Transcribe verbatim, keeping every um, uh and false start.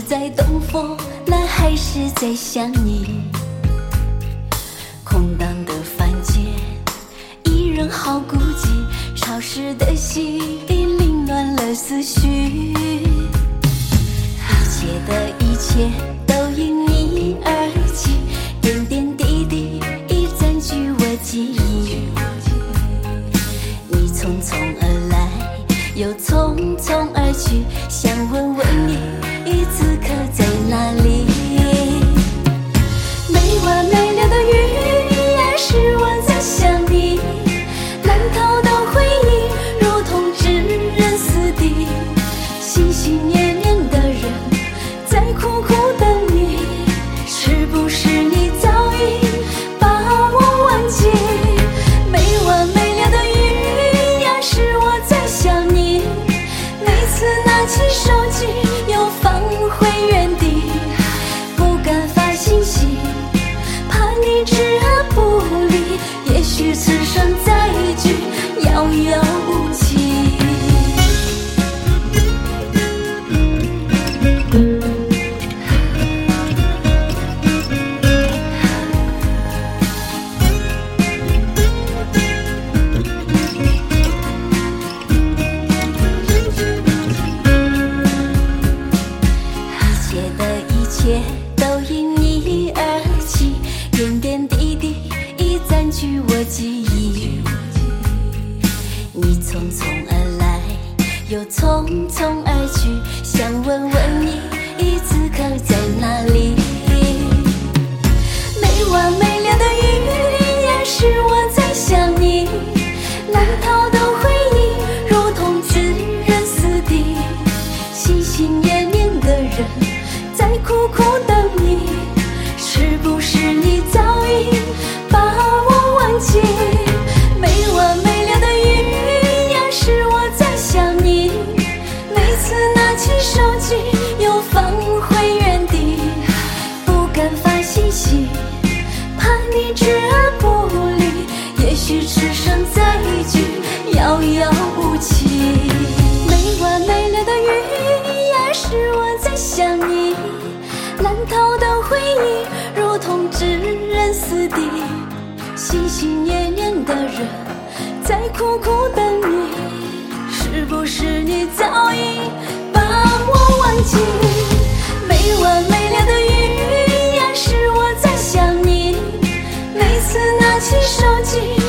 在东风，那还是在想你。空荡的房间，一人好孤寂，潮湿的心凌乱了思绪。一切的一切都因你而起，点点滴滴已占据我记忆。你匆匆而来，又匆匆而去，想问问你此刻在哪里？没完没了的语言是我在想你，难逃的回忆如同置人死地，心心念念的人在苦苦等你，是不是你早已把我忘记？没完没了的语言是我在想你，每次拿起手机又放回原地，不敢发信息，怕你知而不理，也许此生再聚遥遥无期。一切都因你而起，点点滴滴已占据我记忆。你匆匆而来，又匆匆而去，想问问你此刻在哪里？没完没了的语言是我在想你，难逃的回忆如同置人死地，心心念念的人在苦苦等你，是不是你早已把我忘记？没完没了的语言是我在想你，每次拿起手机又放回原地，不敢发信息，怕你知而不理，也许此生再聚遥遥无期。没完没了的语言是我在想你，难逃的回忆如同置人死地，心心念念的人在苦苦等你，是不是你早已把我忘记？没完没了的语言是我在想你，每次拿起手机